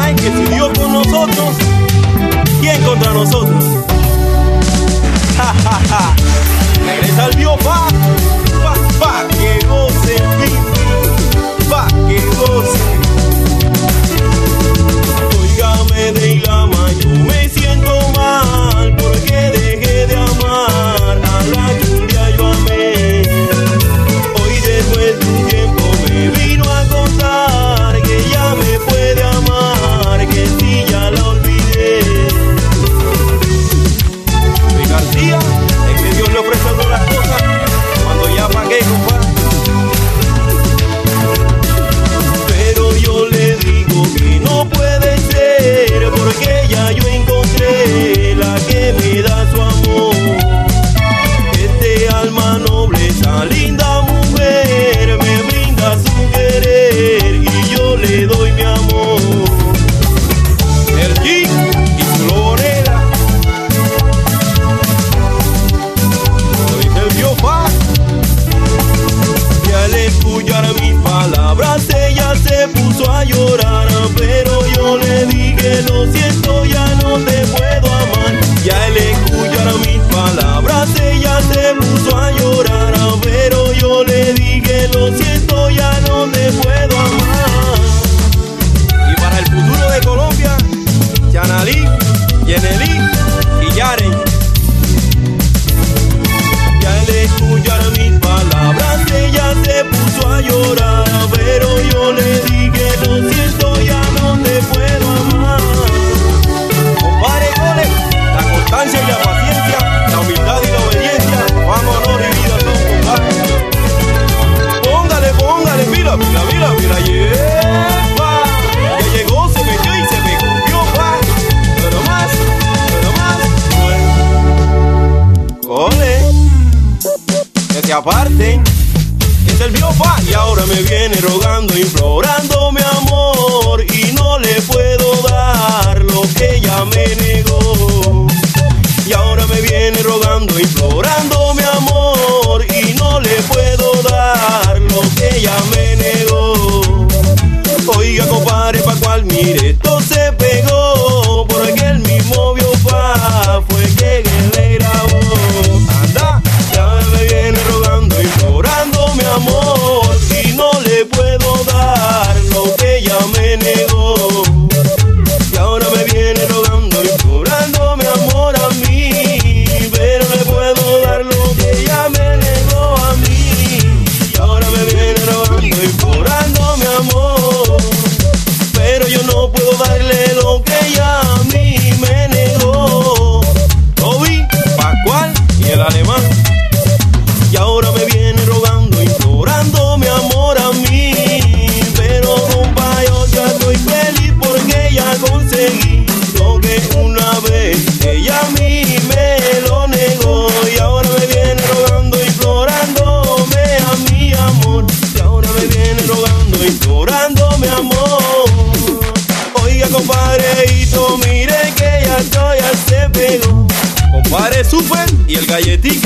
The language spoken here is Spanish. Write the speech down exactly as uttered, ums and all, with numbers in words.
Ay, que si Dios con nosotros, ¿quién contra nosotros? Ja, ja, ja. Regresa el Biopac, pa, pa, que goce, pa, que goce. Óigame de Ilama, yo me siento mal porque dejé de amar a la Julia, yo amé. Hoy después de un tiempo me vino a contar que ella me puede amar, que si ya la olvidé. Soy García, es que Dios le ofrece todas las cosas cuando ya pagué, compadre. Pero yo le digo que no puede ser, porque ya yo encontré la que me da su amor. Este alma noble, esa linda mujer, me brinda su querer y yo le doy mi amor. El G y su lorera, soy el Biopac. Y al escuchar mis palabras ella se puso a llorar, pero yo le dije lo siento, ya no te puedo amar. Y al escuchar mis palabras ella se puso a llorar, pero yo le dije lo siento, ya no te puedo amar. Y para el futuro de Colombia, Yanalí, Yenelí y Yaren. Y al escuchar mis palabras ella se puso a llorar, pero yo le dije lo siento, ya no te puedo amar. Compadre Cole, la constancia y la paciencia, la humildad y la obediencia, vamos, honor y vida son, compadre. Póngale, póngale, mira, mira, mira, mira, yepa. Ya llegó, se metió y se me copió, pa. Pero más, pero más, Cole, que se aparten. Es el Biopac y ahora me viene rogando, implorando mi amor, y no le puedo dar lo que ella me negó. Y ahora me viene rogando, implorando mi amor, y no le puedo dar lo que ella me negó. Oiga, compadre, pa' cual mire, esto se pegó, porque el mismo Biopac fue que le grabó. Anda, y ahora me viene rogando, implorando mi amor, y no le puedo dar lo que ella me negó. Y ahora me viene rogando, implorando mi amor a mí, pero le puedo dar lo que ella me negó a mí. Y ahora me viene rogando, implorando mi amor, pero yo no puedo darle lo que ella a mí me negó. Toby, Pascual y el alemán. Y ahora me viene rogando, implorando mi amor a mí, pero compa, yo ya estoy feliz porque ya conseguí lo que una vez ella a mí me lo negó. Y ahora me viene rogando, implorándome a mi amor. Y ahora me viene rogando, implorando mi amor. Oiga, compadreito, mire que ya estoy, ya se pegó. Compadre Super y el galletica.